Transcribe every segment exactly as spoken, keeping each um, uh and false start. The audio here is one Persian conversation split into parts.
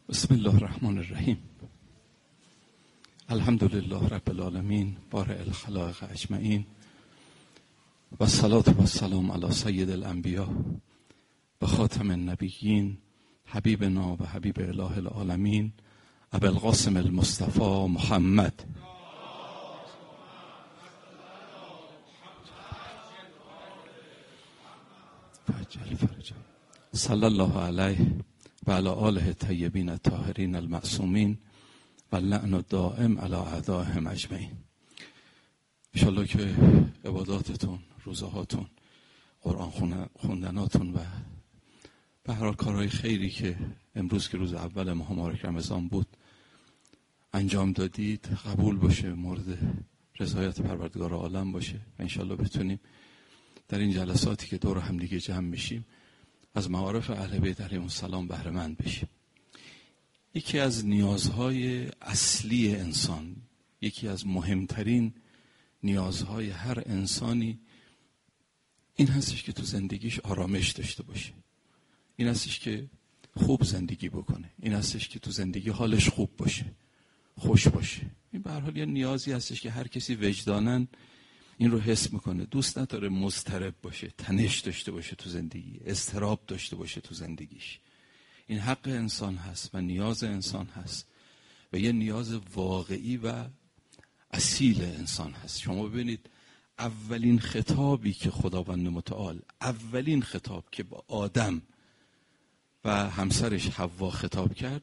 بسم الله الرحمن الرحیم. الحمدلله رب العالمین بارئ الخلائق اجمعین و الصلاة و السلام علی سید الانبیاء و خاتم النبیین حبیبنا و حبیب اله العالمین ابی القاسم المصطفى محمد. فجل فرجه صلی الله علیه و علی آله الطیبین الطاهرین المعصومین و اللعن الدائم علی اعدائهم اجمعین. انشالله که عباداتتون، روزهاتون، قرآن خوندناتون و به هر حال کارهای خیری که امروز که روز اول ماه مبارک رمضان بود انجام دادید قبول باشه، مورد رضایت پروردگار عالم باشه و انشالله بتونیم در این جلساتی که دور هم دیگه جمع میشیم از معارف اهل بیت علیهم السلام بهره مند بشیم. یکی از نیازهای اصلی انسان، یکی از مهمترین نیازهای هر انسانی این هستش که تو زندگیش آرامش داشته باشه، این هستش که خوب زندگی بکنه، این هستش که تو زندگی حالش خوب باشه، خوش باشه. این به هر حال یه نیازی هستش که هر کسی وجداناً این رو حس میکنه. دوست نداره مضطرب باشه، تنش داشته باشه تو زندگی، اضطراب داشته باشه تو زندگیش. این حق انسان هست و نیاز انسان هست و یه نیاز واقعی و اصیل انسان هست. شما ببینید اولین خطابی که خداوند متعال، اولین خطاب که با آدم و همسرش حوا خطاب کرد،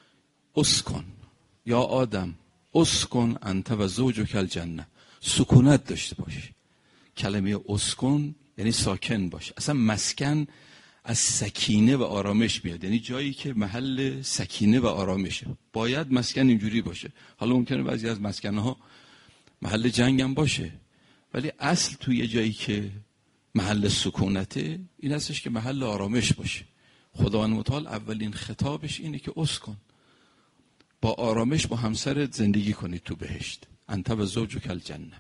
اسکن یا آدم اسکن انت و زوجک الجنه، سکونت داشته باش. کلمه اسکن یعنی ساکن باش. اصلا مسکن از سکینه و آرامش میاد، یعنی جایی که محل سکینه و آرامشه. باید مسکن اینجوری باشه. حالا ممکنه بعضی از مسکنها محل جنگ هم باشه، ولی اصل توی یه جایی که محل سکونته این هستش که محل آرامش باشه. خداوند متعال اولین خطابش اینه که اسکن، با آرامش با همسرت زندگی کنید تو بهشت. انت و زوجک الجنه.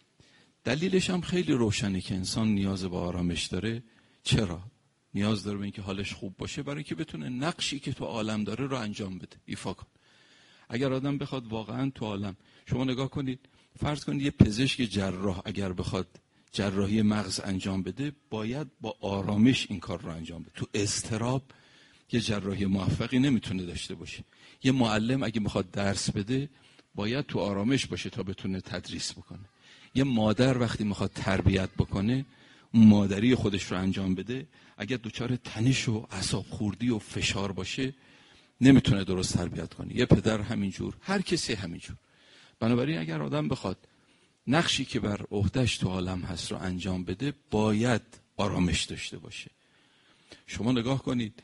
دلیلش هم خیلی روشنه که انسان نیاز به آرامش داره. چرا؟ نیاز داره به اینکه حالش خوب باشه، برای اینکه بتونه نقشی که تو عالم داره رو انجام بده، ایفا کن. اگر آدم بخواد واقعا تو عالم، شما نگاه کنید، فرض کنید یه پزشک جراح اگر بخواد جراحی مغز انجام بده، باید با آرامش این کار رو انجام بده. تو اضطراب یه جراحی موفقی نمیتونه داشته باشه. یه معلم اگه بخواد درس بده باید تو آرامش باشه تا بتونه تدریس بکنه. یه مادر وقتی میخواد تربیت بکنه، اون مادری خودش رو انجام بده، اگر دچار تنش و اعصاب خوردی و فشار باشه نمیتونه درست تربیت کنه. یه پدر همینجور، هر کسی همینجور. بنابراین اگر آدم بخواد نقشی که بر عهده‌اش تو عالم هست رو انجام بده باید آرامش داشته باشه. شما نگاه کنید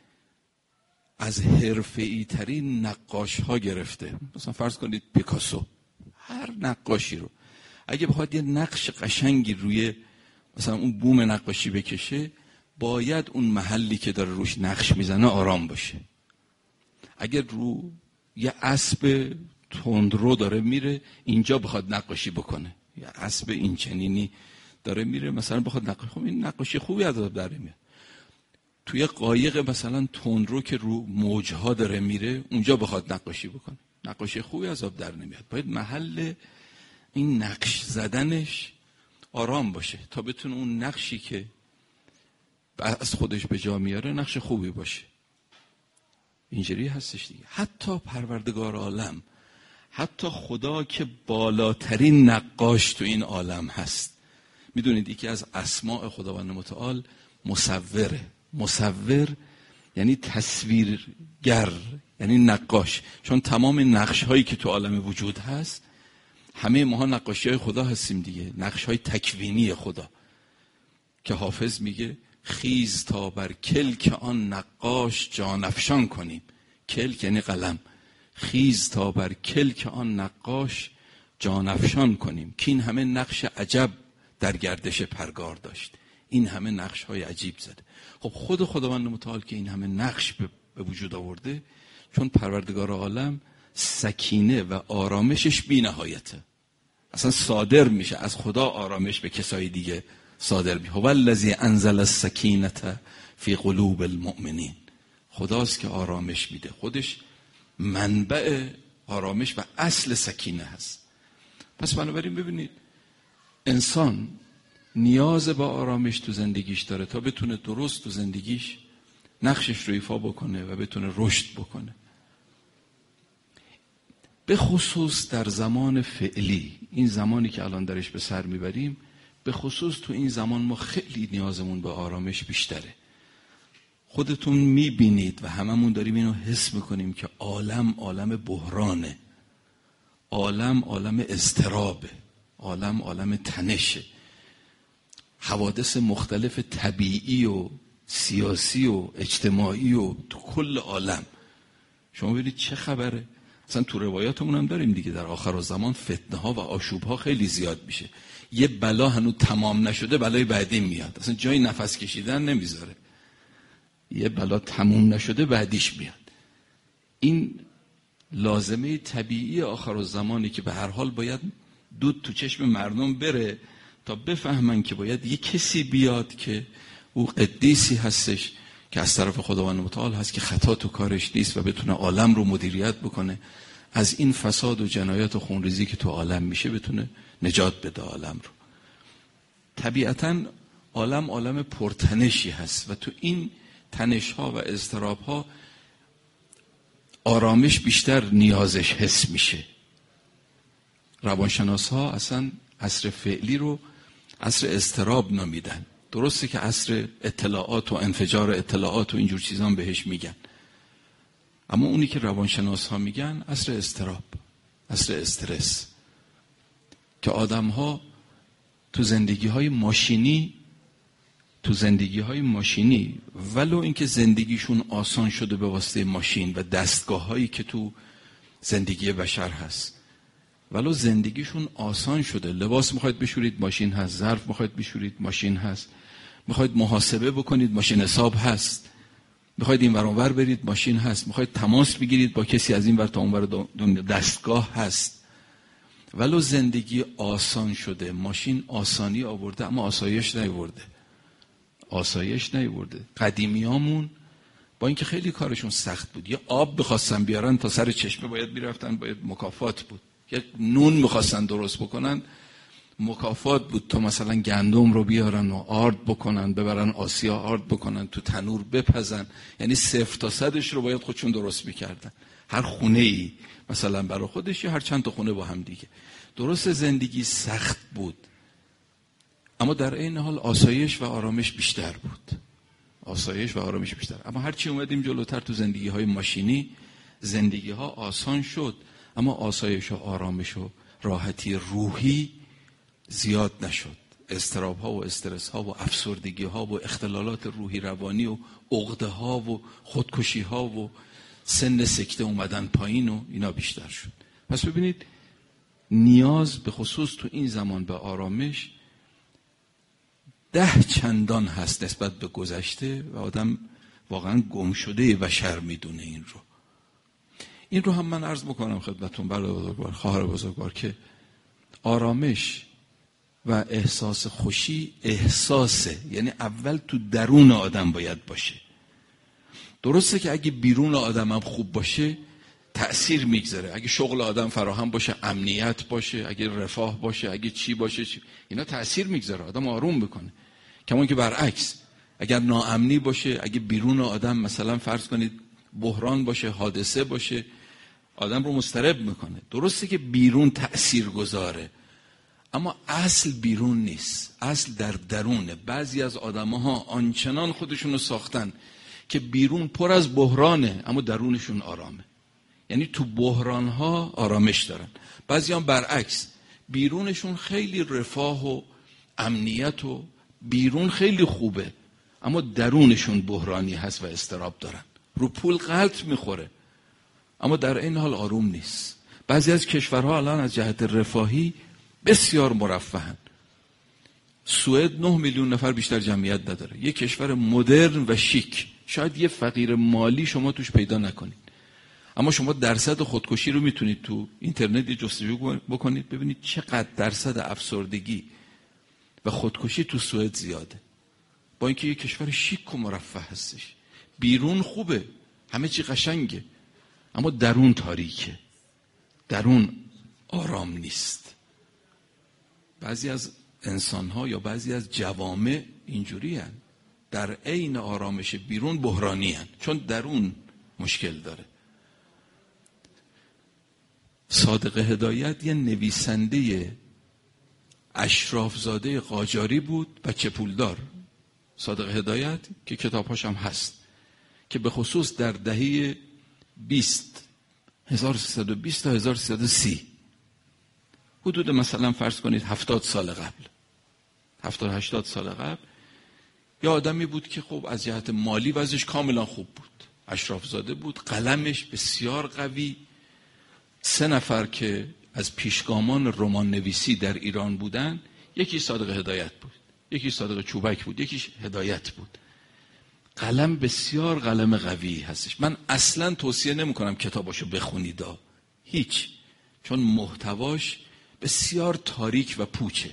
از حرفه‌ای ترین نقاش ها گرفته، مثلا فرض کنید پیکاسو، هر نقاشی رو اگه بخواد یه نقش قشنگی روی مثلا اون بوم نقاشی بکشه، باید اون محلی که داره روش نقش میزنه آرام باشه. اگر رو یه اسب تندرو داره میره اینجا بخواد نقاشی بکنه، یه اسب این چنینی داره میره مثلا بخواد نقاشی، خب این نقاشی خوبی از داره میاد. توی قایق مثلا تندرو که رو موجها داره میره اونجا بخواد نقاشی بکنه، نقاشی خوبی از آب در نمیاد. باید محل این نقش زدنش آرام باشه تا بتونه اون نقشی که از خودش به جا میاره نقش خوبی باشه. اینجوری هستش دیگه. حتی پروردگار عالم، حتی خدا که بالاترین نقاش تو این عالم هست، میدونید یکی از اسماء خداوند متعال مصوره. مصور یعنی تصویرگر، یعنی نقاش. چون تمام نقش هایی که تو عالم وجود هست همه ماها نقاشی های خدا هستیم دیگه، نقش های تکوینی خدا که حافظ میگه خیز تا بر کلک آن نقاش جان افشان کنیم. کلک یعنی قلم. خیز تا بر کلک آن نقاش جان افشان کنیم، که این همه نقش عجب در گردش پرگار داشت، این همه نقش های عجیب زده. خب خود خداوند متعال که این همه نقش به وجود آورده، چون پروردگار عالم سکینه و آرامشش بی نهایته، اصلا صادر میشه از خدا آرامش به کسای دیگه صادر میشه. هو الذی انزل السکینه فی قلوب المؤمنین. خداست که آرامش میده. خودش منبع آرامش و اصل سکینه هست. پس بنابراین ببینید انسان نیاز به آرامش تو زندگیش داره تا بتونه درست تو زندگیش نقشش رو ایفا بکنه و بتونه رشد بکنه. به خصوص در زمان فعلی، این زمانی که الان درش به سر میبریم، به خصوص تو این زمان ما خیلی نیازمون به آرامش بیشتره. خودتون میبینید و هممون داریم اینو حس میکنیم که عالم عالم بحرانه، عالم عالم اضطرابه، عالم عالم تنشه، حوادث مختلف طبیعی و سیاسی و اجتماعی و تو کل عالم. شما ببینید چه خبره. اصلا تو روایاتمون هم داریم دیگه، در آخر الزمان فتنه ها و آشوب ها خیلی زیاد میشه. یه بلا هنوز تمام نشده بلای بعدی میاد، اصلا جای نفس کشیدن نمیذاره. یه بلا تموم نشده بعدیش میاد. این لازمه طبیعی آخر الزمانی که به هر حال باید دود تو چشم مردم بره تا بفهمن که باید یه کسی بیاد که او قدیسی هستش که از طرف خداوند متعال هست، که خطا تو کارش نیست و بتونه عالم رو مدیریت بکنه، از این فساد و جنایات و خونریزی که تو عالم میشه بتونه نجات بده عالم رو. طبیعتاً عالم عالم پرتنشی هست و تو این تنش ها و اضطراب ها آرامش بیشتر نیازش حس میشه. روانشناس ها اصلا عصر فعلی رو عصر اضطراب نامیدن. درسته که عصر اطلاعات و انفجار اطلاعات و اینجور چیزان بهش میگن، اما اونی که روانشناس ها میگن عصر اضطراب، عصر استرس، که آدم ها تو زندگی های ماشینی تو زندگی های ماشینی ولو اینکه زندگیشون آسان شده به واسطه ماشین و دستگاه هایی که تو زندگی بشر هست، ولو زندگیشون آسان شده، لباس میخواید بشورید ماشین هست، ظرف میخواید بشورید ماشین هست، میخواید محاسبه بکنید ماشین حساب هست، میخواید این ور اون ور برید ماشین هست، میخواید تماس بگیرید با کسی از این ور تا اون ور دستگاه هست. ولو زندگی آسان شده، ماشین آسانی آورده اما آسایش نیاورده. آسایش نیاورده. قدیمیامون با اینکه خیلی کارشون سخت بود، یه آب بخواستن بیارن تا سر چشمه باید میرفتن، باید مکافات بود. یه نون میخواستن درست بکنن مکافات بود، تا مثلا گندم رو بیارن و آرد بکنن، ببرن آسیا آرد بکنن، تو تنور بپزن. یعنی صفر تا صدش رو باید خودشون درست میکردن، هر خونه ای مثلا برای خودش یا هر چند تا خونه با هم دیگه. درست زندگی سخت بود اما در این حال آسایش و آرامش بیشتر بود. آسایش و آرامش بیشتر. اما هرچی اومدیم جلوتر تو زندگی های ماشینی، زندگی ها آسان شد اما آسایش و آرامش و راحتی روحی زیاد نشد. اضطراب ها و استرس ها و افسردگی ها و اختلالات روحی روانی و عقده ها و خودکشی ها و سن سکته اومدن پایین و اینا بیشتر شد. پس ببینید نیاز به خصوص تو این زمان به آرامش ده چندان هست نسبت به گذشته و آدم واقعا گم شده و شر میدونه این رو. این رو هم من عرض میکنم خدمتتون برادر بزرگوار، خواهر بزرگوار، که آرامش و احساس خوشی احساسه، یعنی اول تو درون آدم باید باشه. درسته که اگه بیرون آدم هم خوب باشه تأثیر میگذاره، اگه شغل آدم فراهم باشه، امنیت باشه، اگه رفاه باشه، اگه چی باشه چی. اینا تأثیر میگذاره، آدم آروم بکنه. کما که برعکس اگر ناامنی باشه، اگه بیرون آدم مثلا فرض کنید بحران باشه، حادثه باشه، آدم رو مضطرب میکنه. درسته که بیرون تأثیر گذاره اما اصل بیرون نیست، اصل در درونه. بعضی از آدم‌ها آنچنان خودشون رو ساختن که بیرون پر از بحرانه اما درونشون آرامه. یعنی تو بحران‌ها آرامش دارن. بعضی هم برعکس، بیرونشون خیلی رفاه و امنیت و بیرون خیلی خوبه اما درونشون بحرانی هست و اضطراب دارن. رو پول غلط میخوره اما در این حال آروم نیست. بعضی از کشورها الان از جهت رفاهی بسیار مرفهن. سوئد نه میلیون نفر بیشتر جمعیت نداره، یک کشور مدرن و شیک. شاید یه فقیر مالی شما توش پیدا نکنید اما شما درصد خودکشی رو میتونید تو اینترنت جستجو بکنید ببینید چقدر درصد افسردگی و خودکشی تو سوئد زیاده، با اینکه یک کشور شیک و مرفه هستش. بیرون خوبه، همه چی قشنگه اما درون تاریکه، درون آرام نیست. بعضی از انسان‌ها یا بعضی از جوامع اینجوری هن. در عین آرامش بیرون بحرانی هن. چون درون مشکل داره. صادق هدایت یه نویسنده اشرافزاده قاجاری بود، بچه پولدار. صادق هدایت که کتابهاش هم هست، که به خصوص در دهه بیست هزار و سیصد و بیست تا هزار و سیصد و سی، حدود مثلا فرض کنید هفتاد سال قبل، هفتاد هشتاد سال قبل، یه آدمی بود که خب از جهت مالی وضعش کاملا خوب بود، اشرافزاده بود، قلمش بسیار قوی. سه نفر که از پیشگامان رمان نویسی در ایران بودن، یکی صادق هدایت بود، یکی صادق چوبک بود، یکی هدایت بود. قلم بسیار قلم قوی هستش. من اصلا توصیه نمی کنم کتاباشو بخونید، هیچ، چون محتواش بسیار تاریک و پوچه،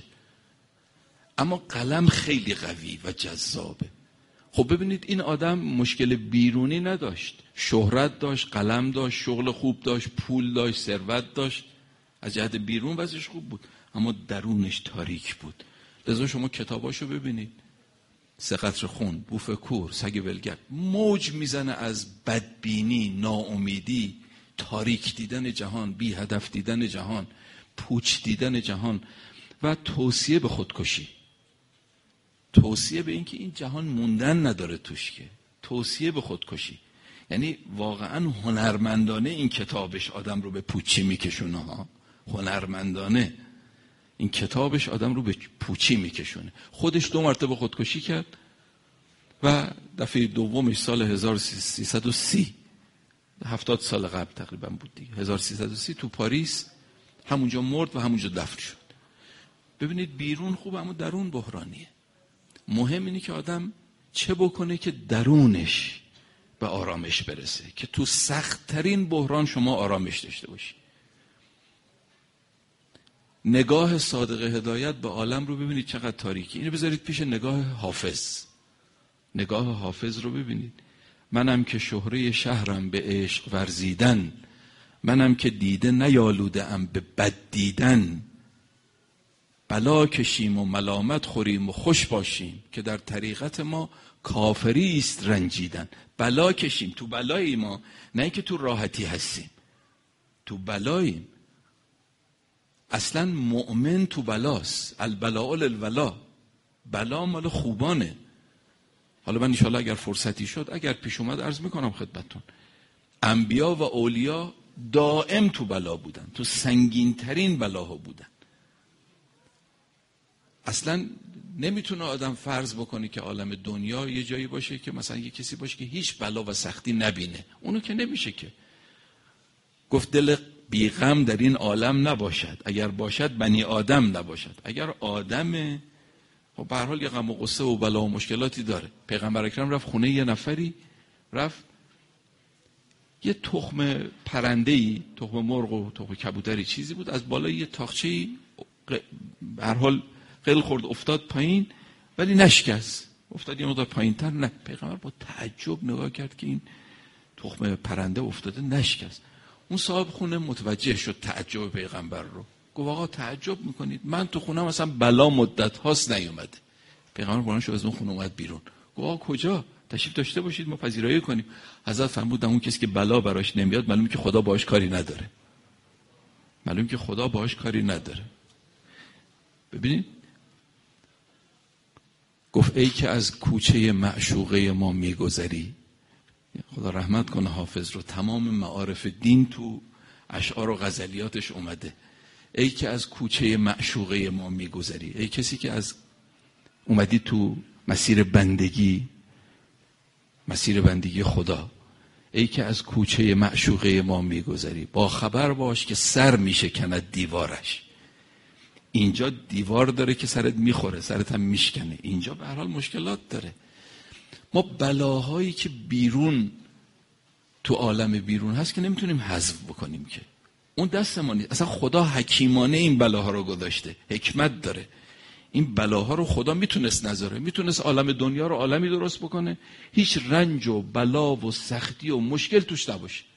اما قلم خیلی قوی و جذابه. خب ببینید این آدم مشکل بیرونی نداشت، شهرت داشت، قلم داشت، شغل خوب داشت، پول داشت، ثروت داشت، از جهت بیرون وضعش خوب بود، اما درونش تاریک بود. لذا شما کتاباشو ببینید، سه قطره خون، بوف کور، سگ ولگرد، موج میزنه از بدبینی، ناامیدی، تاریک دیدن جهان، بی هدف دیدن جهان، پوچ دیدن جهان و توصیه به خودکشی، توصیه به این که این جهان موندن نداره توش، که توصیه به خودکشی. یعنی واقعا هنرمندانه این کتابش آدم رو به پوچی میکشونه ها، هنرمندانه این کتابش آدم رو به پوچی میکشونه. خودش دو مرتبه خودکشی کرد و دفعه دومش سال هزار و سیصد و سی، هفتاد سال قبل تقریبا بود دیگه، هزار و سیصد و سی تو پاریس همونجا مرد و همونجا دفن شد. ببینید بیرون خوبه اما درون بحرانیه. مهم اینه که آدم چه بکنه که درونش به آرامش برسه، که تو سخت ترین بحران شما آرامش داشته باشی. نگاه صادق هدایت به عالم رو ببینید چقدر تاریکی. اینو بذارید پیش نگاه حافظ. نگاه حافظ رو ببینید. منم که شهره شهرم به عشق ورزیدن، منم که دیده نیالوده ام به بد دیدن، بلا کشیم و ملامت خوریم و خوش باشیم که در طریقت ما کافری است رنجیدن. بلا کشیم، تو بلایی ما، نه که تو راحتی هستیم، تو بلاییم. اصلا مؤمن تو بلاست، البلاء الولا، بلا مال خوبانه. حالا من انشاءالله اگر فرصتی شد، اگر پیش اومد عرض میکنم خدمتتون، انبیا و اولیا دائم تو بلا بودن، تو سنگین ترین بلاها بودن. اصلا نمیتونه آدم فرض بکنه که عالم دنیا یه جایی باشه که مثلا یه کسی باشه که هیچ بلا و سختی نبینه، اونو که نمیشه که. گفت دل بی غم در این عالم نباشد، اگر باشد بنی آدم نباشد. اگر آدمه خب به هر حال یه غم و غصه و بلا و مشکلاتی داره. پیغمبر اکرم رفت خونه یه نفری، رفت یه تخم پرنده‌ای، تخم مرغ و تخم کبوتری چیزی بود، از بالای یه تاقچه‌ای به هر حال قل خورد، افتاد پایین ولی نشکست، افتاد یه مقدار پایین‌تر. نه، پیغمبر با تعجب نگاه کرد که این تخم پرنده افتاده نشکست. اون صاحب خونه متوجه شد تعجب پیغمبر رو، گفت آقا تعجب میکنید؟ من تو خونه مثلا بلا مدت هاست نیومده. پیغمبر بلند شد از اون خونه اومد بیرون، گفت آقا کجا؟ تشریف داشته باشید ما پذیرایی کنیم. حضرت فرمودن اون کسی که بلا براش نمیاد معلومه که خدا باهاش کاری نداره، معلومه که خدا باهاش کاری نداره. ببینید گفت ای که از کوچه معشوقه ما میگذری، خدا رحمت کنه حافظ رو، تمام معارف دین تو اشعار و غزلیاتش اومده. ای که از کوچه معشوقه ما میگذری، ای کسی که از اومدی تو مسیر بندگی، مسیر بندگی خدا، ای که از کوچه معشوقه ما میگذری، با خبر باش که سر میشکند دیوارش. اینجا دیوار داره که سرت میخوره، سرت هم میشکنه، اینجا به هر حال مشکلات داره. ما بلاهایی که بیرون تو عالم بیرون هست که نمیتونیم حذف بکنیم، که اون دست ما نیست. اصلا خدا حکیمانه این بلاها رو گذاشته، حکمت داره. این بلاها رو خدا میتونست نذاره، میتونست عالم دنیا رو عالمی درست بکنه هیچ رنج و بلا و سختی و مشکل توش نباشه،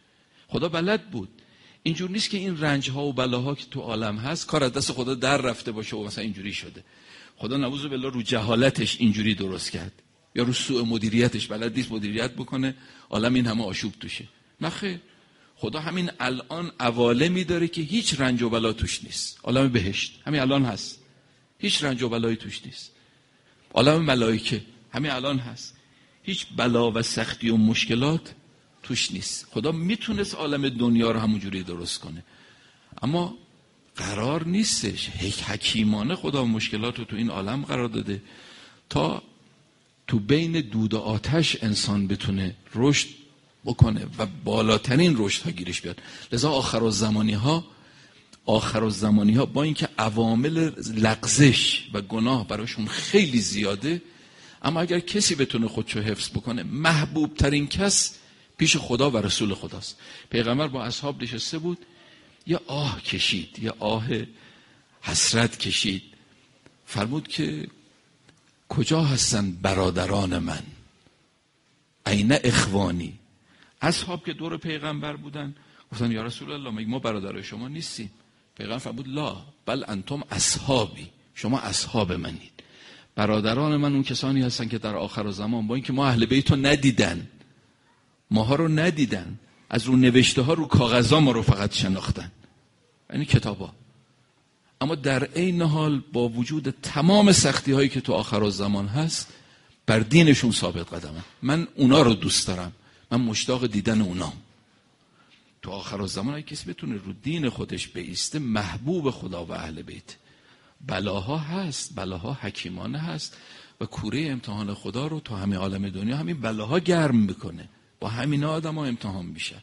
خدا بلد بود. اینجور نیست که این رنج ها و بلاها که تو عالم هست کار از دست خدا در رفته باشه و مثلا اینجوری شده. خدا نعوذ بالله رو جهالتش اینجوری درست کرد، یا رو سوء مدیریتش بلد نیست مدیریت بکنه عالم این همه آشوب توشه. نه خیر، خدا همین الان عوالمی داره که هیچ رنج و بلا توش نیست. عالم بهشت همین الان هست، هیچ رنج و بلایی توش نیست. عالم ملائکه همین الان هست، هیچ بلا و سختی و مشکلات توش نیست. خدا میتونست عالم دنیا رو همونجوری درست کنه، اما قرار نیستش. حکیمانه خدا مشکلات رو تو این عالم قرار داده تا تو بین دود و آتش انسان بتونه رشد بکنه و بالاترین رشد ها گیرش بیاد. لذا آخرالزمانی ها آخرالزمانی ها با اینکه عوامل لغزش و گناه براشون خیلی زیاده، اما اگر کسی بتونه خودشو حفظ بکنه، محبوب ترین کس پیش خدا و رسول خداست. پیغمبر با اصحاب نشسته بود، یه آه کشید، یه آه حسرت کشید، فرمود که کجا هستن برادران من؟ این اخوانی؟ اصحاب که دور پیغمبر بودن گفتن یا رسول الله مگه ما برادرای شما نیستیم؟ پیغمبر فرمود لا بل انتم اصحابی، شما اصحاب منید. برادران من اون کسانی هستن که در آخر زمان با اینکه ما اهل بیت رو ندیدن، ماها رو ندیدن، از رو نوشته ها رو کاغذا ما رو فقط شناختن، یعنی کتابا، اما در عین حال با وجود تمام سختی هایی که تو آخر زمان هست بر دینشون ثابت قدمن. من اونا رو دوست دارم، من مشتاق دیدن اونام. تو آخر زمان اگه کسی بتونه رو دین خودش بایسته، محبوب خدا و اهل بیت. بلاها هست، بلاها حکیمانه هست و کوره امتحان خدا رو تو همه عالم دنیا همین بلاها گرم میکنه، با همین آدم ها امتحان میشن.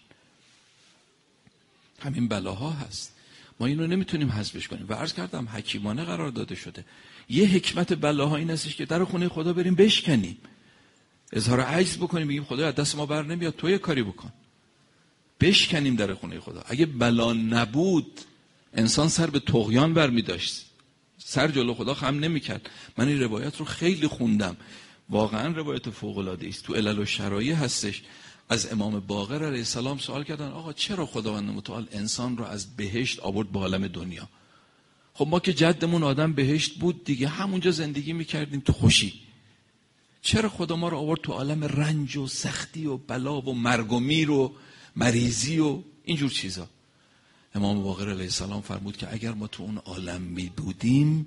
همین بلاها هست، ما اینو نمیتونیم حذفش کنیم و عرض کردم حکیمانه قرار داده شده. یه حکمت بلاها این هستش که در خونه خدا بریم بشکنیم، اظهار عجز بکنیم، بگیم خدا از دست ما بر نمیاد، تو یه کاری بکن. بشکنیم در خونه خدا. اگه بلا نبود انسان سر به طغیان برمی داشت، سر جلو خدا خم نمیکرد. من این روایت رو خیلی خوندم، واقعا روایت فوق العاده است. تو علل و شرایع هستش. از امام باقر علیه السلام سوال کردن آقا چرا خداوند متعال انسان رو از بهشت آورد به عالم دنیا؟ خب ما که جدمون آدم بهشت بود دیگه، همونجا زندگی میکردیم تو خوشی. چرا خدا ما رو آورد تو عالم رنج و سختی و بلا و مرگ و میر و مریضی و اینجور چیزا؟ امام باقر علیه السلام فرمود که اگر ما تو اون عالم می بودیم،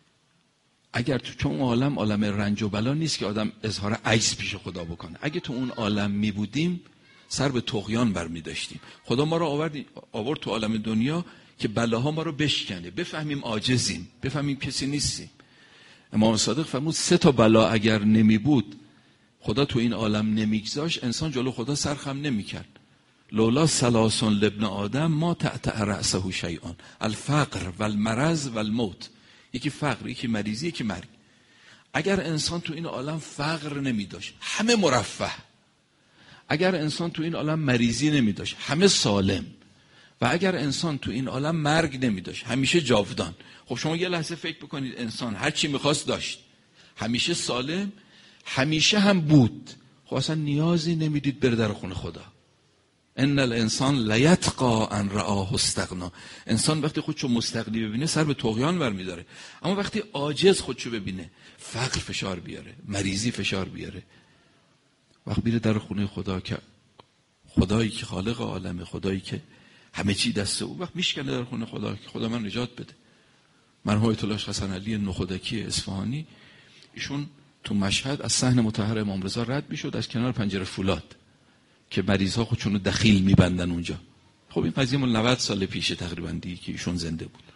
اگر تو چون عالم عالم رنج و بلا نیست که آدم اظهار عجز پیش خدا بکنه، اگه تو اون عالم می بودیم سر به طغیان برمی داشتیم. خدا ما رو آورد آورد تو عالم دنیا که بلاها ما رو بشکنه، بفهمیم عاجزیم، بفهمیم کسی نیستیم. امام صادق فرمود سه تا بلا اگر نمی بود، خدا تو این عالم نمیگذاشت، انسان جلو خدا سرخم نمیکرد. لولا ثلاث لابن آدم ما تأتأ رأسه شیء، الفقر والمرض والموت. یکی فقر، یکی مریضی، یکی مرگ. اگر انسان تو این عالم فقر نمی داشت، همه مرفه. اگر انسان تو این عالم مریضی نمی داشت، همه سالم. و اگر انسان تو این عالم مرگ نمی داشت، همیشه جاودان. خب شما یه لحظه فکر بکنید، انسان هر چی میخواست داشت، همیشه سالم، همیشه هم بود، خب اصلا نیازی نمیدید بره در خونه خدا. ان الانسان لیتقی ان رآه استغنا. انسان وقتی خودشو مستغنی ببینه سر به طغیان برمیداره، اما وقتی عاجز خودشو ببینه، فقر فشار بیاره، مریضی فشار بیاره، وقت بیره در خونه خدا که خدایی که خالق عالمه، خدایی که همه چی دست او، وقت میشکنه در خونه خدا که خدا من نجات بده. مرحوم آیت الله حسن علی نخودکی اصفهانی، ایشون تو مشهد از صحن مطهر امام رضا رد میشد از کنار پنجره فولاد که مریض ها خودشونو دخیل میبندن اونجا. خب این قضیه مال نود سال پیشه تقریبا دیگه که ایشون زنده بود.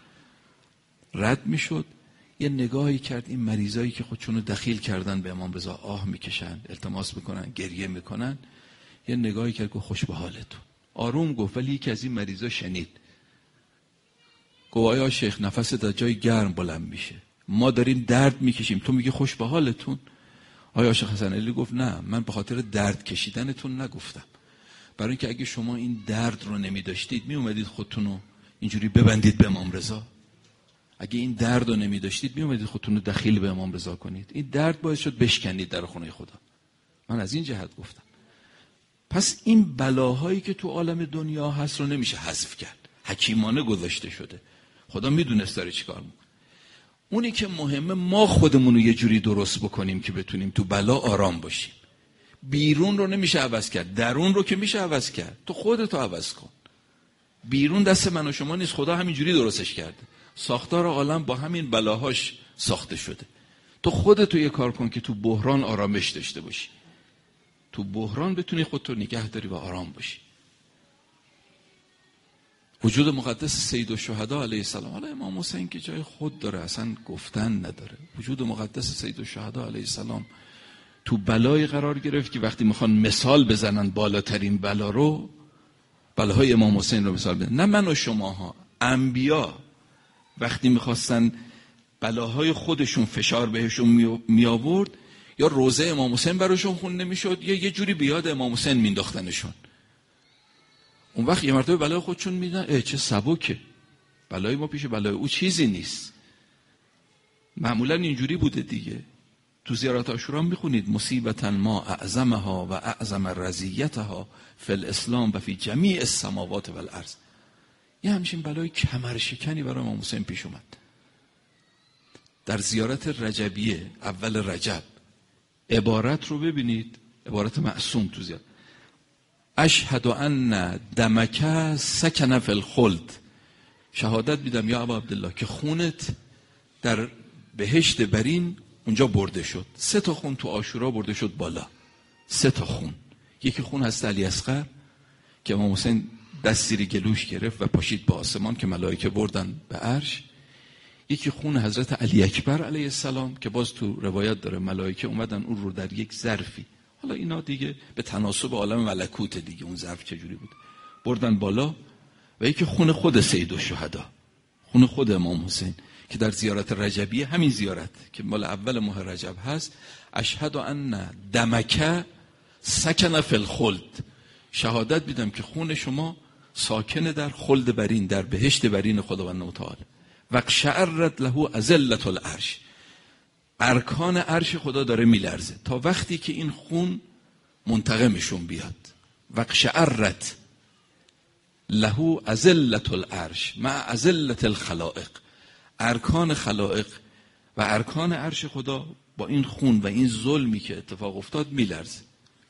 رد میشد، یه نگاهی کرد این مریضایی که خودشونو دخیل کردن به امام رضا، آه میکشن، التماس میکنن، گریه میکنن، یه نگاهی کرد که خوش به حالتون. آروم گفت، ولی یکی از این مریضا شنید، گفت آیا شیخ نفست از جای گرم بلند میشه، ما داریم درد میکشیم تو میگی خوش به حالتون؟ آیا شیخ حسن علی گفت نه، من به خاطر درد کشیدنتون نگفتم، برای اینکه اگه شما این درد رو نمیداشتید میومدید خودتون رو اینجوری ببندید به امام رضا. اگه این درد رو نمیداشتید میومدید خودتون رو دخیل به امام رضا کنید. این درد باعث شد بشکنید در خونه خدا. من از این جهت گفتم. پس این بلاهایی که تو عالم دنیا هست رو نمیشه حذف کرد، حکیمانه گذاشته شده. خدا میدونست داره چیکار میکنه. اونی که مهمه ما خودمون رو یه جوری درست بکنیم که بتونیم تو بلا آرام باشیم. بیرون رو نمیشه عوض کرد، درون رو که میشه عوض کرد. تو خودتو عوض کن. بیرون دست من و شما نیست، خدا همینجوری درستش کرده. ساختار عالم با همین بلاهاش ساخته شده. تو خودتو یه کار کن که تو بحران آرامش داشته باشی، تو بحران بتونی خودتو نگه داری و آرام باشی. وجود مقدس سید الشهدا علیه السلام، حالا امام حسین که جای خود داره اصلا گفتن نداره، وجود مقدس سید الشهدا علیه السلام تو بلای قرار گرفت که وقتی میخوان مثال بزنن بالاترین بلا رو، بلاهای امام حسین رو مثال بزنن. نه من و شماها، انبیا وقتی میخواستن بلاهای خودشون فشار بهشون می آورد، یا روزه امام حسین براشون خونده میشد یا یه جوری بیاد امام حسین مینداختنشون. اون وقت یه مرتبه بلای خودشون میدن اه چه سبکه، بلای ما پیش بلای او چیزی نیست. معمولا اینجوری بوده دیگه. تو زیارت عاشورا میخونید مصیبتا ما اعظمها و اعظم رضیتها فی الاسلام و فی جمیع السماوات و الارض. یه همچین بلای کمرشکنی برای امام حسین پیش اومد. در زیارت رجبیه اول رجب عبارت رو ببینید، عبارت معصوم تو زیارت: اشهد ان دمک سکن فی الخلد. شهادت میدم یا ابا عبدالله که خونت در بهشت برین اونجا برده شد. سه تا خون تو عاشورا برده شد بالا، سه تا خون. یکی خون هست علی اصغر که امام حسین دست زیر گلوش گرفت و پاشید به آسمان که ملائکه بردن به عرش. یکی خون حضرت علی اکبر علیه السلام که باز تو روایت داره ملائکه اومدن اون رو در یک ظرفی، حالا اینا دیگه به تناسب عالم ملکوت دیگه، اون ظرف چجوری بود، بردن بالا. و یکی خون خود سید الشهدا، خون خود امام حسین که در زیارت رجبیه، همین زیارت که مال اول ماه رجب هست: اشهد ان دمک سکن فی الخلد. شهادت میدم که خون شما ساکن در خلد برین، در بهشت برین خداوند متعال. وقشعرت له اذلة العرش. ارکان عرش خدا داره میلرزه تا وقتی که این خون منتقمشون بیاد. وقشعرت له اذلة العرش مع اذلة الخلائق. ارکان خلائق و ارکان عرش خدا با این خون و این ظلمی که اتفاق افتاد میلرزه.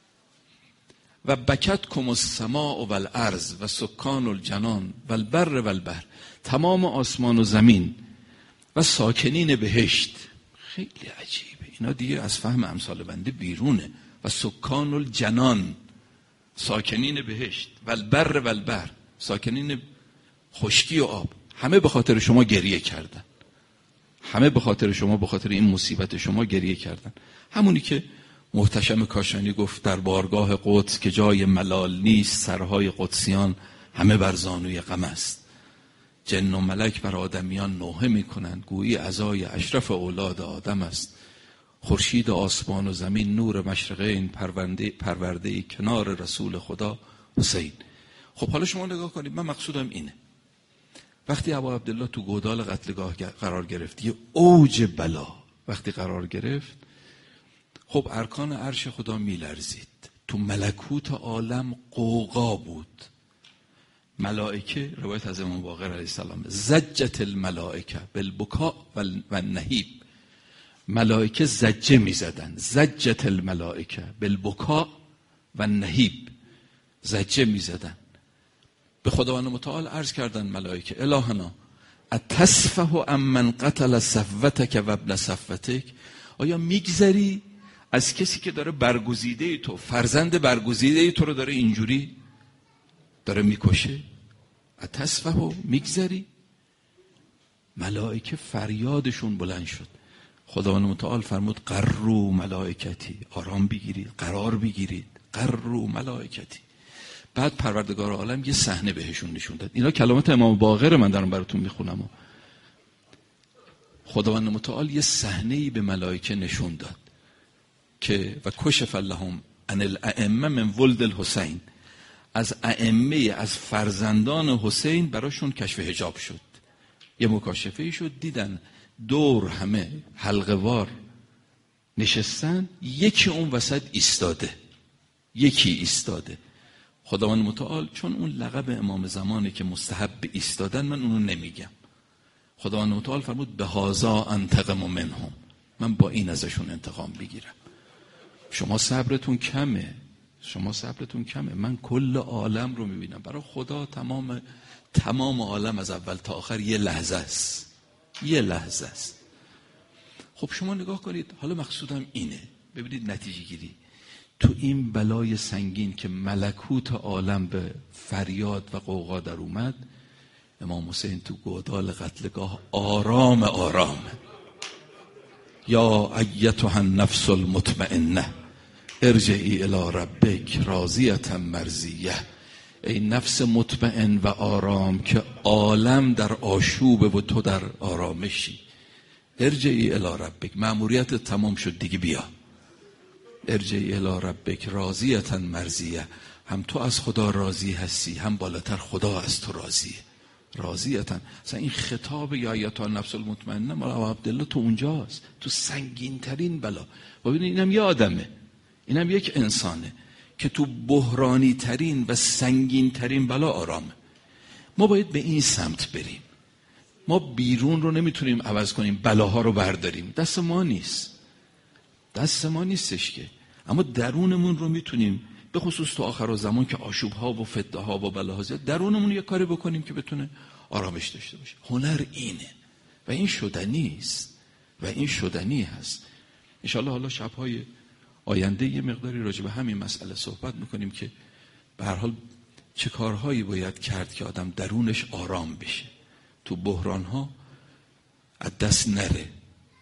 و بکت کم السماء و الارض و سکان الجنان و البر و البحر. تمام آسمان و زمین و ساکنین بهشت. خیلی عجیبه اینا دیگه، از فهم امثال بنده بیرونه. و سکان الجنان، ساکنین بهشت، و البر و البحر، ساکنین خشکی و آب. همه به خاطر شما گریه کردن، همه به خاطر شما، به خاطر این مصیبت شما گریه کردن. همونی که محتشم کاشانی گفت در بارگاه قدس که جای ملال نیست، سرهای قدسیان همه بر زانوی غم است. جن و ملک بر آدمیان نوحه میکنند، گویی عزای اشرف اولاد آدم است. خورشید آسمان و زمین نور مشرقین، پرونده پرورده کنار رسول خدا حسین. خب حالا شما نگاه کنید، من مقصودم اینه. وقتی ابا عبدالله تو گودال قتلگاه قرار گرفت، یه اوج بلا وقتی قرار گرفت، خب ارکان عرش خدا میلرزید، تو ملکوت عالم قوقا بود. ملائکه، روایت از امام باقر علیه السلام: زجت الملائکه بالبکاء و النهیب. ملائکه زجه میزدن، زجت الملائکه بالبکاء و النهیب، زجه میزدن. به خداوند متعال عرض کردن ملائکه: الهنا اتصفه عن من قتل صفوتک و ابن صفوتک. آیا میگذری از کسی که داره برگزیده تو، فرزند برگزیده تو رو داره اینجوری داره میکشه؟ اتصفه، میگذری؟ ملائکه فریادشون بلند شد. خداوند متعال فرمود: قرروا ملائکتی، آرام بگیرید، قرار بگیرید، قرروا ملائکتی. بعد پروردگار عالم یه صحنه بهشون نشون داد. اینا کلمات امام باقر، من دارم براتون میخونم. خداوند متعال یه صحنه‌ای به ملائکه نشون داد که و کشف لهم عن الائمه من ولد الحسین. از ائمه، از فرزندان حسین براشون کشف حجاب شد. یه مکاشفه شد، دیدن دور همه حلقه وار نشستن، یکی اون وسط ایستاده، یکی ایستاده. خداوند متعال چون اون لقب امام زمانه که مستحب ایستادن، من اونو نمیگم. خداوند متعال فرمود به هذا انتقم منهم، من با این ازشون انتقام بگیرم. شما صبرتون کمه، شما صبرتون کمه. من کل عالم رو میبینم. برای خدا تمام تمام عالم از اول تا آخر یه لحظه است، یه لحظه است. خب شما نگاه کنید، حالا مقصودم اینه، ببینید نتیجه گیری. تو این بلای سنگین که ملکوت عالم به فریاد و قوقا در اومد، امام حسین تو گودال قتلگاه آرام آرام، یا ایتها النفس المطمئنه ارجعی الی ربک راضیة مرضیه. ای نفس مطمئن و آرام که عالم در آشوبه و تو در آرامشی، ارجعی الی ربک، مأموریت تمام شد دیگه، بیا. ارجعی الی ربک راضیة مرضیه، هم تو از خدا راضی هستی، هم بالاتر خدا از تو راضیه. راضیتن. مثلا این خطاب یا ایتها النفس المطمئنه مال ابو عبدالله تو اونجاست، تو سنگین ترین بلا. ببینید اینم یه آدمه، اینم یک انسانه که تو بحرانی ترین و سنگین ترین بلا آرامه. ما باید به این سمت بریم. ما بیرون رو نمیتونیم عوض کنیم، بلاها رو برداریم، دست ما نیست، دست ما نیستش که. اما درونمون رو میتونیم، به خصوص تو آخر زمان که آشوب‌ها و فتنه‌ها و بلاها زیاد، درونمون یه کاری بکنیم که بتونه آرامش داشته باشه. هنر اینه و این شدنی است و این شدنی هست. ان شاءالله حالا شب‌های آینده یه مقداری راجع به همین مسئله صحبت میکنیم که به هر حال چه کارهایی باید کرد که آدم درونش آرام بشه، تو بحران‌ها از دست نره،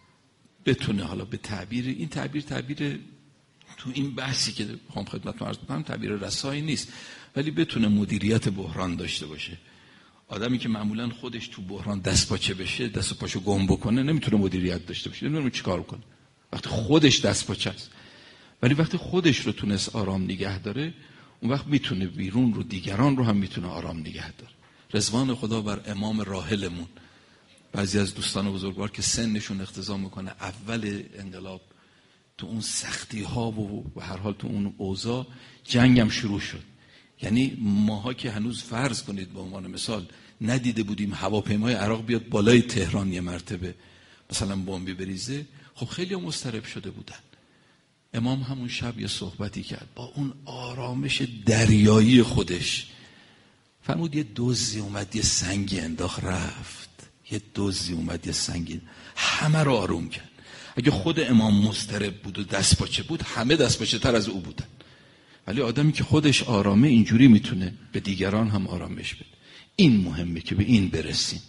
بتونه حالا به تعبیر این تعبیر تعبیر تو این بحثی که هم خدمتتون عرض می‌کنم تعبیر رسایی نیست، ولی بتونه مدیریت بحران داشته باشه. آدمی که معمولا خودش تو بحران دست پاچه بشه، دست پاشو گم بکنه، نمیتونه مدیریت داشته باشه، نمیدونه چیکار کنه وقتی خودش دست پاچه است. ولی وقتی خودش رو تونست آرام نگه داره، اون وقت میتونه بیرون رو، دیگران رو هم میتونه آرام نگه داره. رضوان خدا بر امام راحلمون. بعضی از دوستان بزرگوار که سنشون اقتضا میکنه اول انقلاب تو اون سختی ها و به هر حال تو اون اوضاع جنگم شروع شد. یعنی ماها که هنوز فرض کنید به عنوان مثال ندیده بودیم هواپیمای عراق بیاد بالای تهران یه مرتبه مثلا بمبی بریزه، خب خیلی مضطرب شده بودن. امام همون شب یه صحبتی کرد با اون آرامش دریایی خودش، فرمود یه دزدی اومد یه سنگی انداخت رفت، یه دزدی اومد یه سنگی، همه رو آروم کرد. اگه خود امام مضطرب بود و دست پاچه بود، همه دست پاچه تر از او بودن. ولی آدمی که خودش آرامه اینجوری میتونه به دیگران هم آرامش بده. این مهمه که به این برسیم.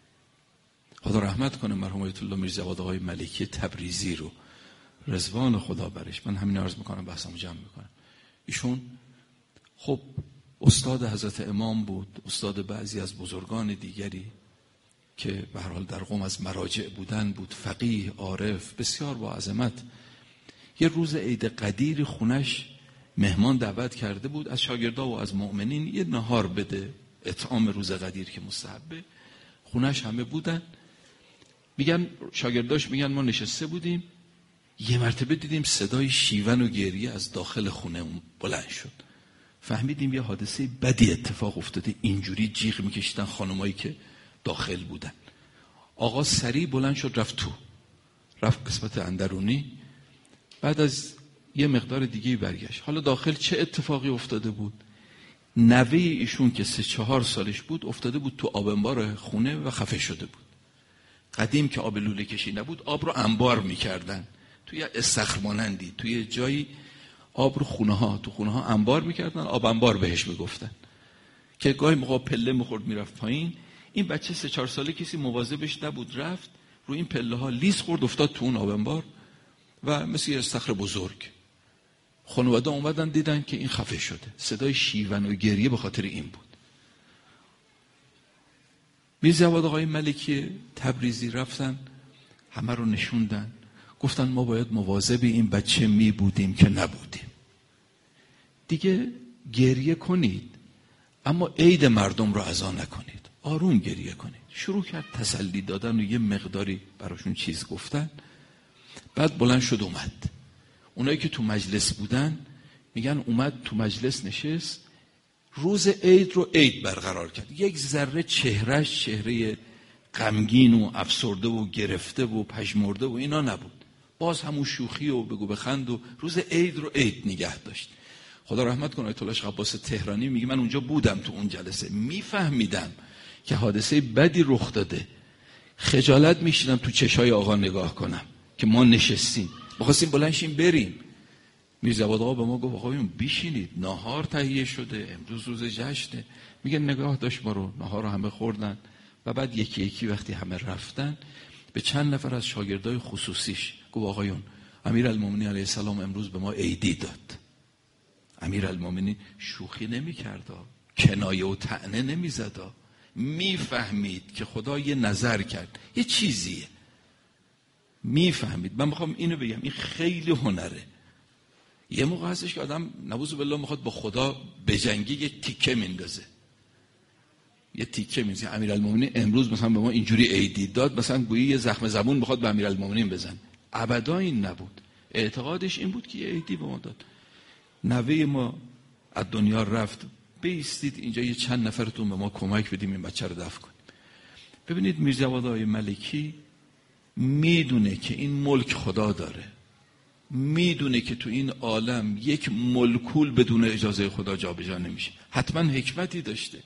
خدا رحمت کنه مرحوم آیت الله میرجواد آقای ملکی تبریزی رو، رضوان خدا برش. من همین عرض میکنم، بحثمو جمع میکنم. ایشون خب استاد حضرت امام بود، استاد بعضی از بزرگان دیگری که به هر حال در قم از مراجع بودن بود، فقیه، عارف، بسیار با عظمت. یه روز عید قدیر خونش مهمان دعوت کرده بود از شاگردا و از مؤمنین یه نهار بده، اطعام روز قدیر که مستحبه. خونش همه بودن، میگن شاگرداش میگن ما نشسته بودیم، یه مرتبه دیدیم صدای شیون و گریه از داخل خونه بلند شد. فهمیدیم یه حادثه بدی اتفاق افتاده، اینجوری جیغ میکشیدن خانمایی که داخل بودن. آقا سریع بلند شد رفت تو، رفت قسمت اندرونی. بعد از یه مقدار دیگه برگشت. حالا داخل چه اتفاقی افتاده بود؟ نوه ایشون که سه چهار سالش بود افتاده بود تو آب انبار خونه و خفه شده بود. قدیم که آب لوله کشی نبود، آب رو انبار میکردن توی استخر مانندی، توی جایی آب رو خونه ها تو خونه ها انبار میکردن، آب انبار بهش میگفتن، که گاهی موقع پله میخورد میرفت پایین. این بچه سه چهار ساله کسی مواظبش نبود، رفت رو این پله ها لیز خورد، افتاد تو اون آب انبار و مثل یه استخر بزرگ. خانواده اومدن دیدن که این خفه شده. صدای شیون و گریه به خاطر این بود. میرجواد آقای ملکی تبریزی رفتن، همه رو نشوندن، گفتن ما باید مواظب این بچه می بودیم که نبودیم. دیگه گریه کنید اما عید مردم رو عزا نکنید، آروم گریه کنید. شروع کرد تسلی دادن و یه مقداری براشون چیز گفتن. بعد بلند شد اومد. اونایی که تو مجلس بودن میگن اومد تو مجلس نشست، روز عید رو عید برقرار کرد. یک ذره چهرهش چهره غمگین و افسرده و گرفته و پژمرده و اینا نبود. باز همون شوخی و بگو بخند و روز عید رو عید نگه داشت. خدا رحمت کنه آیت الله شیخ عباس تهرانی میگه من اونجا بودم تو اون جلسه، میفهمیدم که حادثه بدی رخ داده. خجالت میشیدم تو چشای آقا نگاه کنم که ما نشستیم بخواستیم بلند شیم بریم. میرزاواد آقا به ما گفت آقایون بشینید، ناهار تهیه شده، امروز روز جشنه. میگه نگاه داشت ما رو، ناهار رو همه خوردن و بعد یکی یکی وقتی همه رفتن به چند نفر از شاگردای خصوصیش گفت آقایون امیرالمومنین علیه السلام امروز به ما عیدی داد. امیرالمومنین شوخی نمی‌کرد، کنایه و طعنه نمی‌زد، میفهمید که خدا یه نظر کرد، یه چیزیه، میفهمید. من میخوام اینو بگم، این خیلی هنره. یه موقع هستش که آدم نعوذ بالله میخواد با خدا بجنگی، یه تیکه میندازه، یه تیکه میندازه. امیرالمومنین امروز مثلا به ما اینجوری عیدی داد، مثلا گویی یه زخم زبون بخواد به امیرالمومنین بزن. ابدا این نبود. اعتقادش این بود که یه عیدی به ما داد. نوه ما از دنیا رفت، بیستید اینجا یه چند نفرتون به ما کمک بدیم این بچه رو دفن کنیم. ببینید میرزاواد آقای ملکی میدونه که این ملک خدا داره، میدونه که تو این عالم یک ملکول بدون اجازه خدا جابجا نمیشه. حتما حکمتی داشته.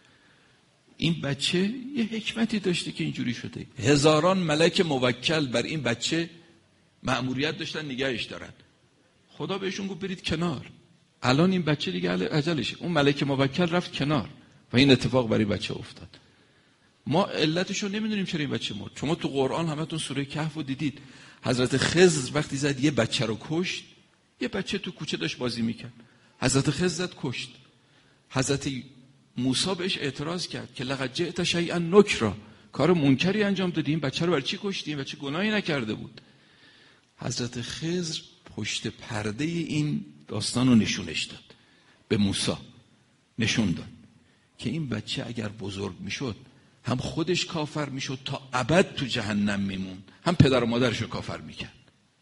این بچه یه حکمتی داشته که اینجوری شده. هزاران ملک موکل بر این بچه مأموریت داشتن نگهش دارن. خدا بهشون گفت برید کنار. الان این بچه دیگه اجلشه. اون ملک موکل رفت کنار و این اتفاق برای بچه افتاد. ما علتشو نمیدونیم چرا این بچه مرد. شما تو قرآن همتون سوره کهف رو دیدید. حضرت خضر وقتی زد یه بچه رو کشت، یه بچه تو کوچه داشت بازی میکرد، حضرت خضر زد کشت. حضرت موسی بهش اعتراض کرد که لقد جئت شیئا نکرا، کار منکری انجام دادی، این بچه رو برای چی کشتی؟ این بچه گناهی نکرده بود. حضرت خضر پشت پرده این داستان رو نشونش داد، به موسی نشون داد که این بچه اگر بزرگ میشد هم خودش کافر میشد تا ابد تو جهنم میموند، هم پدر و مادرش رو کافر میکرد.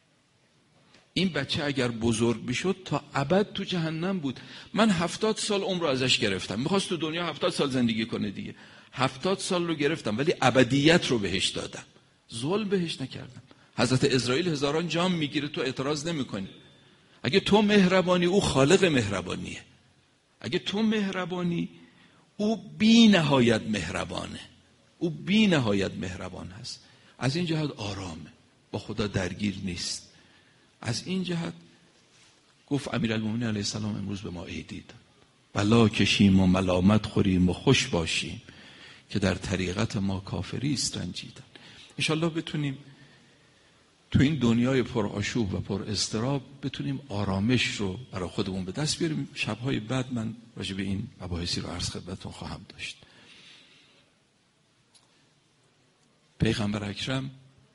این بچه اگر بزرگ میشد تا ابد تو جهنم بود. من هفتاد سال عمر رو ازش گرفتم، میخواست تو دنیا هفتاد سال زندگی کنه دیگه، هفتاد سال رو گرفتم ولی ابدیت رو بهش دادم، ظلم بهش نکردم. حضرت اسرائیل هزاران جام میگیره، تو اعتراض نمیکنی. اگه تو مهربانی او خالق مهربانیه، اگه تو مهربانی او بی نهایت مهربانه، او بی نهایت مهربان هست. از این جهت آرامه، با خدا درگیر نیست. از این جهت گفت امیرالمومنین علیه السلام امروز به ما عیدی داد، بلا کشیم و ملامت خوریم و خوش باشیم که در طریقت ما کافری است رنجیدن. انشالله بتونیم تو این دنیای پر آشوب و پر اضطراب بتونیم آرامش رو برای خودمون به دست بیاریم. شبهای بعد من راجع به این مباحثی رو عرض خدمتتون خواهم داشت. پیغمبر اکرم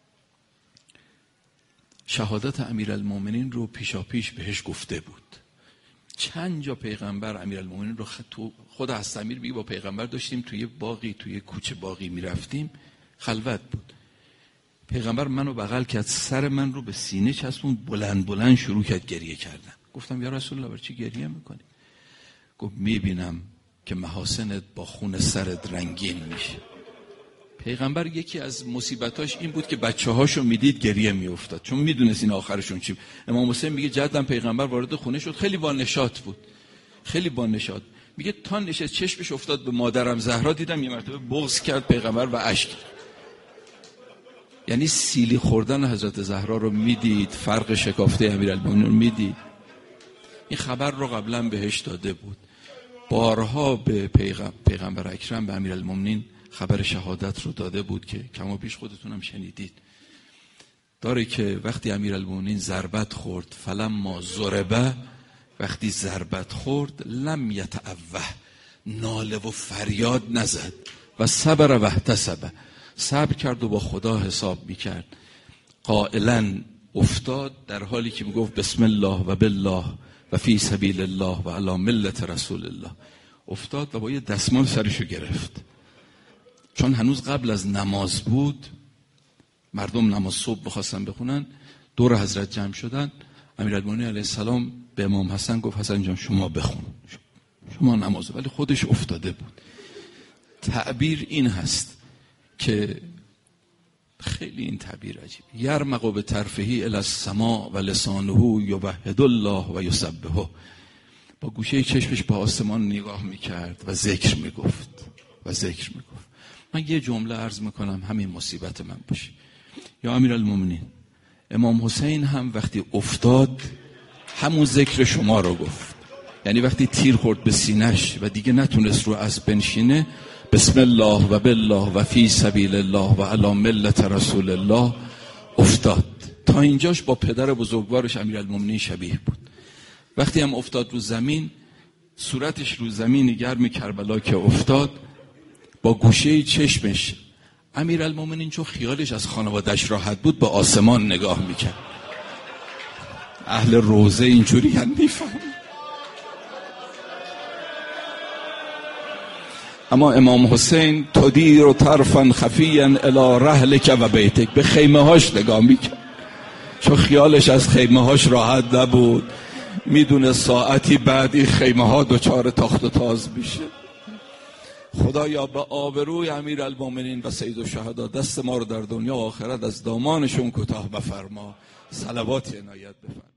شهادت امیرالمومنین رو پیشا پیش بهش گفته بود. چند جا پیغمبر امیرالمومنین رو تو خود حضرت امیر میگه با پیغمبر داشتیم توی باقی، توی کوچه باقی میرفتیم، خلوت بود. پیغمبر منو بغل کرد، سر من رو به سینه چسبوند، بلند بلند شروع کرد گریه کردن. گفتم یا رسول الله برای چی گریه میکنی؟ گفت میبینم که محاسنت با خون سرت رنگین میشه. پیغمبر یکی از مصیبتاش این بود که بچه هاشو میدید گریه میافتاد، چون میدونست این آخرشون چی. امام حسین میگه جدم پیغمبر وارد خونه شد، خیلی با نشاط بود، خیلی با نشاط. میگه تا نشست چشمش افتاد به مادرم زهرا، دیدم یه مرتبه بغض کرد پیغمبر و اشک. یعنی سیلی خوردن حضرت زهرا رو میدید، فرق شکافته امیرالمومنین رو میدید. این خبر رو قبلا بهش داده بود. بارها به پیغمبر, پیغمبر اکرم به امیرالمومنین خبر شهادت رو داده بود که کما پیش خودتونم شنیدید. داره که وقتی امیرالمومنین ضربت خورد، فلما ضربه، وقتی ضربت خورد، لم یتأوه، ناله و فریاد نزد، و صبر و احتسب، صبر کرد و با خدا حساب میکرد. قائلا افتاد در حالی که میگفت بسم الله و بالله و فی سبیل الله و علی ملت رسول الله. افتاد و با یه دستمال سرشو گرفت، چون هنوز قبل از نماز بود. مردم نماز صبح بخواستن بخونن، دور حضرت جمع شدن. امیرالمومنین علیه السلام به امام حسن گفت حسن جان شما بخون. شما نماز، ولی خودش افتاده بود. تعبیر این هست که خیلی این تعبیر عجیب، یرمق به طرفه الی السماء و لسانه یوحد الله و یسبحه، با گوشه چشمش به آسمان نگاه میکرد و ذکر میگفت و ذکر میگفت. من یه جمله عرض میکنم همین مصیبت من باشه. یا امیرالمومنین، امام حسین هم وقتی افتاد همون ذکر شما رو گفت. یعنی وقتی تیر خورد به سینش و دیگه نتونست رو اسب بنشینه، بسم الله و بالله و فی سبیل الله و علی ملت رسول الله افتاد. تا اینجاش با پدر بزرگوارش امیرالمومنین شبیه بود. وقتی هم افتاد رو زمین، صورتش رو زمین گرم کربلا که افتاد، با گوشه چشمش امیرالمومنین چون خیالش از خانواده‌اش راحت بود با آسمان نگاه میکرد. اهل روزه اینجوری هم میفهم. اما امام حسین تدیر طرفا خفیا الی رحلک و بیتک، به خیمه هاش نگاه میکرد چون خیالش از خیمه هاش راحت نبود، میدونه ساعتی بعد این خیمه ها دوچار تاخت و تاز میشه. خدایا به آبروی امیرالمومنین و سید الشهدا دست ما رو در دنیا و آخرت از دامانشون کوتاه بفرما. صلوات عنایت بفرما.